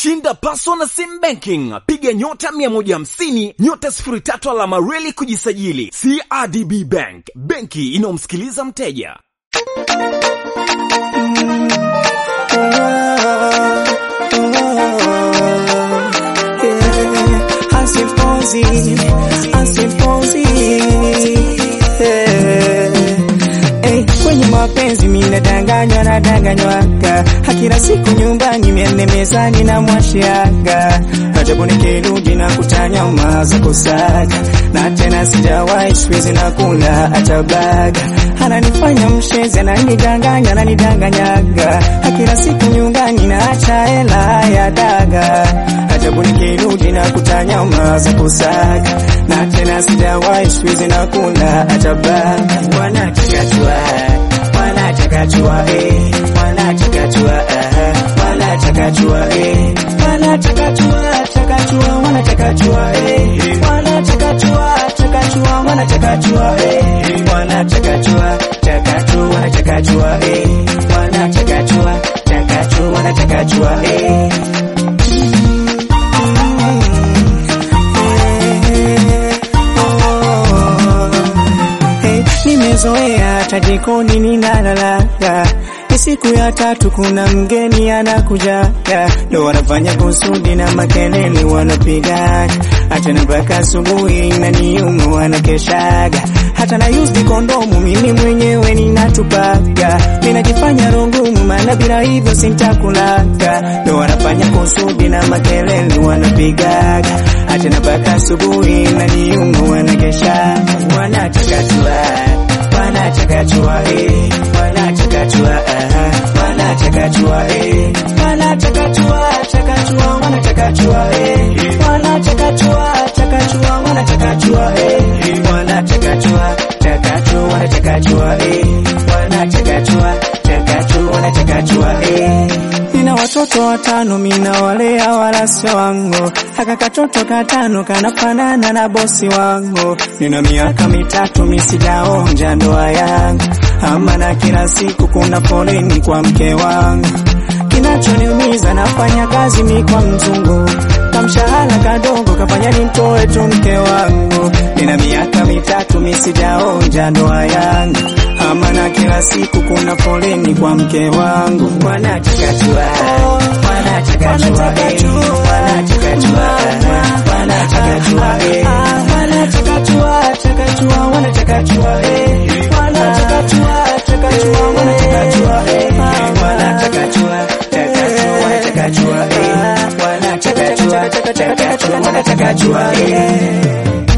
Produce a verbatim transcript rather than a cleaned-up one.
Shinda paso na Sim Banking. Piga nyota mia moja hamsini, nyota sifuri tatu alama reli kujisajili. C R D B Bank, benki inomsikiliza mteja. Asipozi, asipozi, hey, kwenye mapenzi mimi nadanganywa nadanganywaga, kila siku nyumbani mimi mezani na mwashiaga, ajabu nikirudi na kutanya maza kusaga, na tena sijawahi siwezi na kula atabaga, ananifanya mshezi ananidanganya ananidanganyaga, kila siku nyumbani na acha hela ya daga, ajabu nikirudi na kutanya maza kusaga, na tena sijawahi siwezi na kula atabaga. Wanachakachua wanachakachua eh wanachakachua wanachakachua eh wanachakachua chakachua wanachakachua eh wanachakachua chakachua wanachakachua eh wanachakachua chakachua wanachakachua eh wanachakachua chakachua wanachakachua eh. Nimezoea tajikoni ninalalaga, siku ya tatu kuna mgeni anakuja, ndo wanafanya kusudi na makelele wanapiga, hata na mpaka asubuhi inaniuma wanakeshaga, hata na use kondomu mimi mwenyewe ninatupaga, ninajifanya rungumu maana bila hivyo sintakulaga, ndo wanafanya kusudi na makelele wanapiga, hata na mpaka asubuhi inaniuma wanakeshaga. Wanachakachua wanachakachua eh wanachakachua wanachakachua eh wanachakachua chakachua wanachakachua eh wanachakachua chakachua wanachakachua eh wanachakachua chakachua wanachakachua eh wanachakachua chakachua wanachakachua eh. Nina watoto watano mina walea wala sio wangu, haka katoto katano kanafanana na bosi wangu, nina miaka mitatu mimi sijaonja ndoa yangu, ama na kila siku kuna foleni kwa mke wangu, kinachoniumiza nafanya kazi mimi kwa mzungu, kamshahara kadogo kafanya nimtoe tu mke wangu, nina miaka mitatu mimi sijaonja ndoa yangu, ama na kila siku kuna foleni kwa mke wangu. Wanachakachua wanachakachua wanachakachua wanachakachua wanachakachua chakachua wanachakachua wanachakachua chakachua wanachakachua wanachakachua chakachua wanachakachua wanachakachua chakachua wanachakachua.